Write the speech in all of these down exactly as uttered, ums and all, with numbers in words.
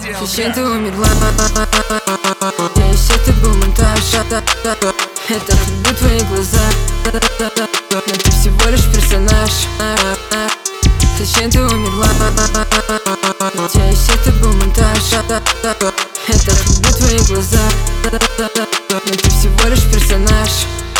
Зачем ты умерла? Если это был монтаж, это люблю твои глаза, но ты всего лишь персонаж. Зачем ты умерла? Если это был монтаж, это люблю твои глаза, но ты всего лишь персонаж.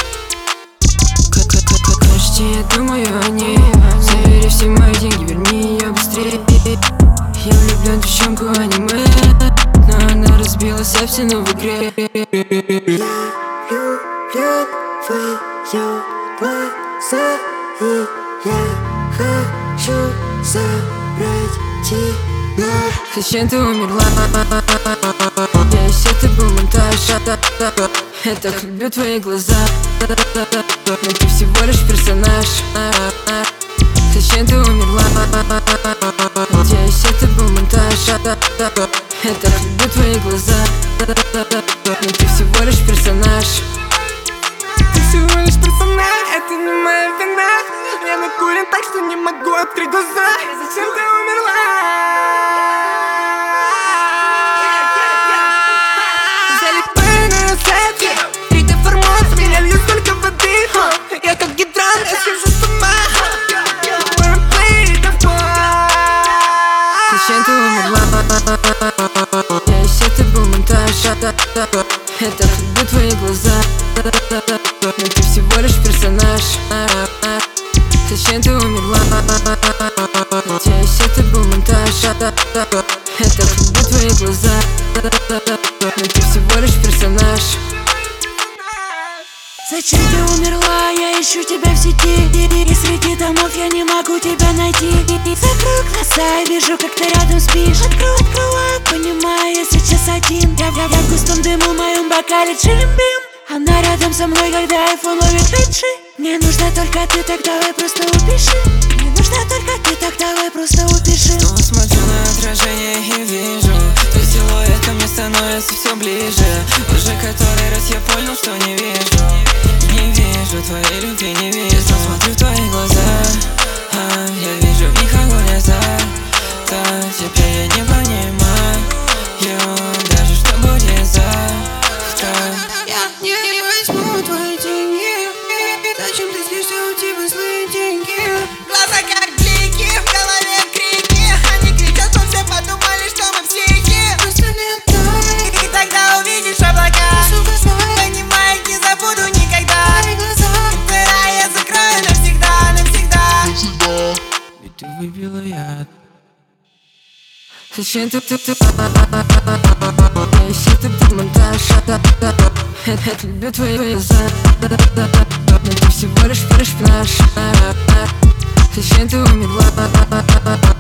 Кажется, я думаю о ней. Забери все мои деньги, верни ее быстрее. Я влюблен в девчонку аниме, но она разбилась об стену в игре. Я влюблен в твои глаза, и я хочу забрать тебя. Зачем ты умерла? Если это был монтаж, я так люблю твои глаза, но ты всего лишь персонаж. Зачем ты умерла? Если это был монтаж, я так люблю твои глаза, но ты всего лишь персонаж. Ты всего лишь персонаж, это не моя вина. Я накурен так, что не могу открыть глаза. Зачем ты умерла? Залипаю на рассвете, три деформации, меня льют столько воды. Я как гидрант, я схожу с ума. Зачем ты умерла? Если это был монтаж, я так люблю твои глаза, но ты всего лишь персонаж. Зачем ты умерла? Если это был монтаж, я так люблю твои глаза, но ты всего лишь персонаж. Зачем ты умерла? Я ищу тебя в сети, и среди домов я не могу тебя найти. Закрою глаза и вижу, как ты рядом спишь. Открою, открываю, понимаю, я сейчас один. Я, я, я в густом дыму, в моем бокале чилимбим. Она рядом со мной, когда айфон ловит пять джи. Мне нужна только ты, так давай просто упиши. Мне нужна только ты, так давай просто упиши. Снова смотрю на отражение и вижу, твой силуэт ко мне становится все ближе. Уже который раз я понял, что не вижу, не вижу твоей любви, не вижу. Смотрю в твои глаза, а, я вижу в них огонь азарт. Теперь я не понимаю, даже что будет завтра. Я не возьму твои деньги. Зачем ты злишься, у тебя злые деньги? Глаза как блики, в голове крики. Они кричат, но все подумали, что мы психи. Просто летай, и тогда увидишь облака. Понимаешь, не забуду никогда. Глаза я закрою навсегда, навсегда. Ведь ты выпила яд. Зачем ты, ты, ты? Если это был монтаж, я люблю твои глаза, но ты всего лишь персонаж. Зачем ты умерла?